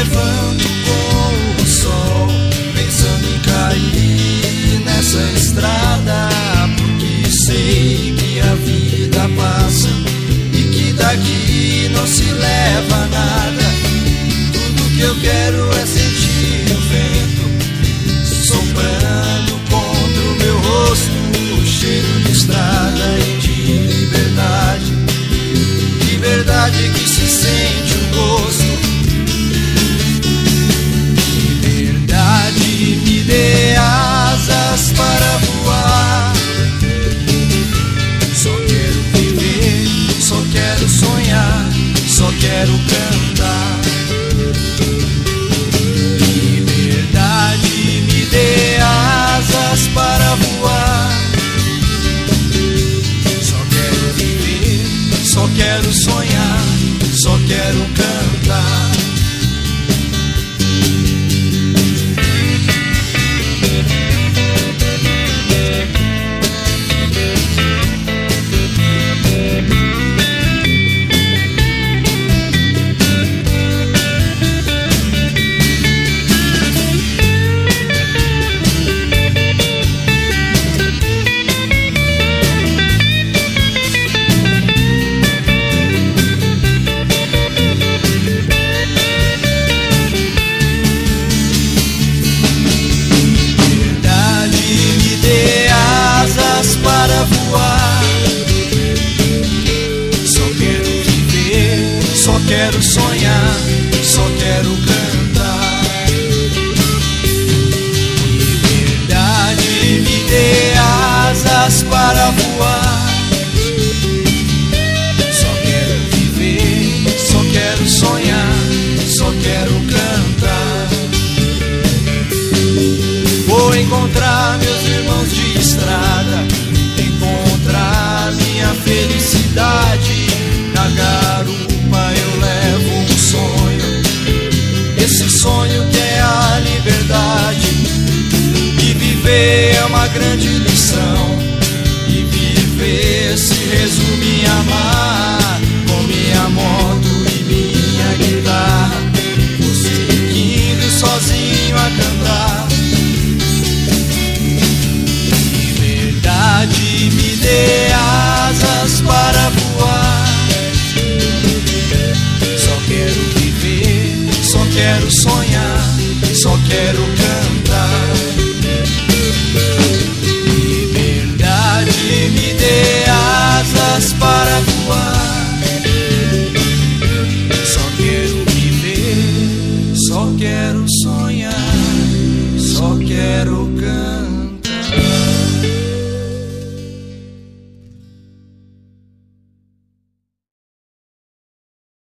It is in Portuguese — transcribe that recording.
levanto com o sol, pensando em cair nessa estrada, porque sei que a vida passa e que daqui não se leva nada. Tudo que eu quero é sentir o vento soprando contra o meu rosto, o cheiro de estrada e de liberdade, liberdade que se sente o gosto. Liberdade, me dê asas para voar. Só quero viver, só quero sonhar, só quero cantar. Liberdade, me dê asas para voar. Só quero viver, só quero sonhar, só quero cantar. Para voar, só quero viver, só quero sonhar, só quero cantar. Liberdade, me dê asas para voar. Só quero viver, só quero sonhar, só quero cantar. Vou encontrar meus irmãos de estrada, encontrar minha felicidade. Na garupa eu levo um sonho, esse sonho que é a liberdade. E viver é uma grande lição, e viver se resume em amar. Com minha moto e minha guitarra, vou seguindo sozinho a cantar. Liberdade, me dê asas para voar. Só quero viver, só quero sonhar, só quero cantar.